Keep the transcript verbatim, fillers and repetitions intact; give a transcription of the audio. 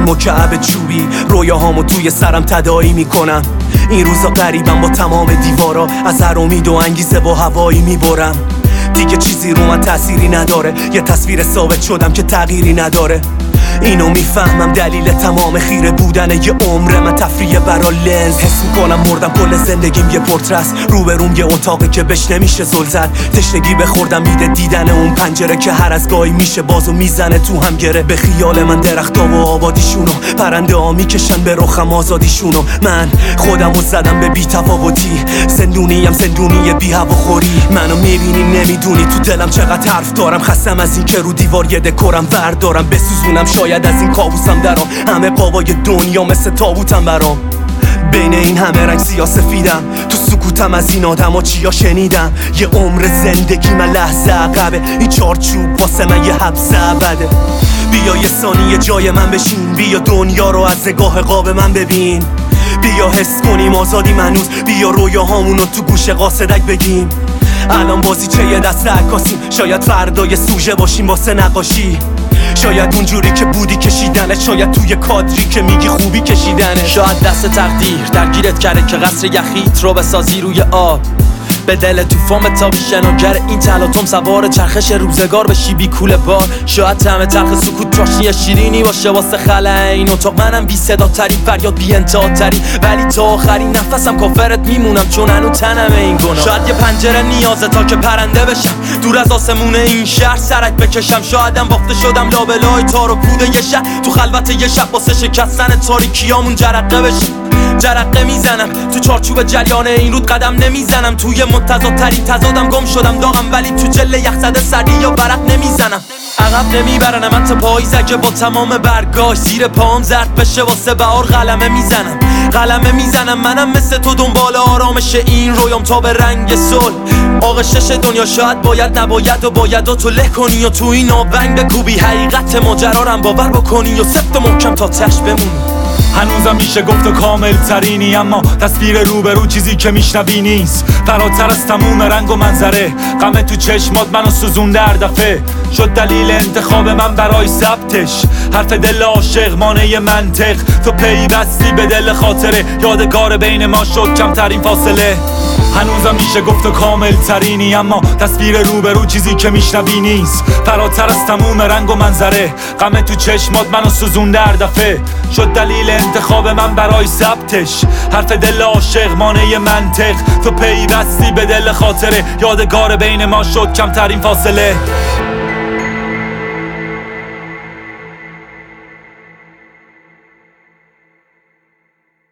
مکعب چوبی رویاهامو توی سرم تداعی میکنم. این روزا غریبم با تمام دیوارا، از هر امید و انگیزه با هوایی میبرم. دیگه چیزی رو من تأثیری نداره، یه تصویر ثابت شدم که تغییری نداره. اینو میفهمم دلیل تمام خیره بودن یه عمر من تفریه برا لنز. حس میکنم مردم، کل زندگیم یه پورترست، روبروم یه اتاقه که بهش نمیشه زل زد. تشنگی بخوردم میده دیدن اون پنجره که هر از گاهی میشه بازو میزنه تو هم گره. به خیال من درختا و آبادیشونو، پرنده ها میکشن به رخم آزادیشونو. من خودمو زدم به بی تفاوتی، زندونیم زندونی بی هواخوری. منو میبینی نمیدونی تو دلم چقدر حرف دارم. خستم از این که رو دیوار یه دکورم وردارم بسوزونم، شاید از این کابوسم درام. همه قابای دنیا مثل تابوتم برام. بین این همه رنگ سیاسفیدم، تو سکوتم از این آدم ها چیا شنیدم. یه عمر زندگی من لحظه عقبه، این چارچوب واسه من یه حبس ابده. بیا یه ثانیه جای من بشین، بیا دنیا رو از نگاه قاب من ببین. بیا حس کنیم آزادیم هنوز، بیا رویاهامونو تو گوش قاصدک بگیم. الان بازیچه یه دست عکاسیم، شاید فردا یه سوژه باشیم واسه نقاشی. شاید اونجوری که بودی کشیدنه، شاید توی کادری که میگی خوبی کشیدنه. شاید دست تقدیر درگیرت کرده که قصر یخیت رو بسازی روی آب. به دل توفان تابی شناگر این تلاطم، سوار چرخش روزگار بشی بی کوله بار. شاید طعم تلخ سکوت چاشنی شیرینی باشه واسه خلأ این اتاق. منم بی صدا ترین فریاد بی انتها ترین، ولی تا آخرین نفسم کافرت میمونم چون هنو تنم این گناه. شاید یه پنجره نیازه تا که پرنده بشم، دور از آسمون این شهر سرک بکشم. شایدم باخته شدم لابلای تار و پود یه شهر، تو خلوت یه شب واسه شکستن تاریکیامون جرقه بشم. جرقه میزنم تو چارچوب جریان این رود، قدم نمیزنم توی متضادترین تضادم. گم شدم داغم ولی تو جل یخزده سردی یا برق نمیزنم. عقب نمیبرنم من تا پاییز، اگه با تمام برگاش زیر پام زرد بشه واسه بهار قلمه میزنم. قلمه میزنم منم مثل تو دنبال آرامش این رویام تا به رنگ صلح. آغشش دنیا شاید باید نباید و باید و تو له کنی و تو این آونگ بکوبی. حقیقت ماجرارم باور بکنی و سفت و محکم تا تش بمونی. هنوزم میشه گفت و کامل ترینی، اما تصویر روبرو چیزی که میشنوی نیست. فراتر از تموم رنگ و منظره، غم تو چشمات منو سوزون در دفعه. شد دلیل انتخاب من برای ثبتش، حرف دل عاشق مانع منطق. تو پیوستی به دل خاطره، یادگار بین ما شد کمترین فاصله. هنوزم میشه گفت و کامل ترینی، اما تصویر روبرو چیزی که میشنوی نیست. فراتر از تموم رنگ و منظره، غم تو چشمات منو سوزون در دفعه. شد دلیل انتخاب من برای ثبتش، حرف دل عاشق مانع منطق. تو پیوستی به دل خاطره، یادگار بین ما شد کمترین فاصله.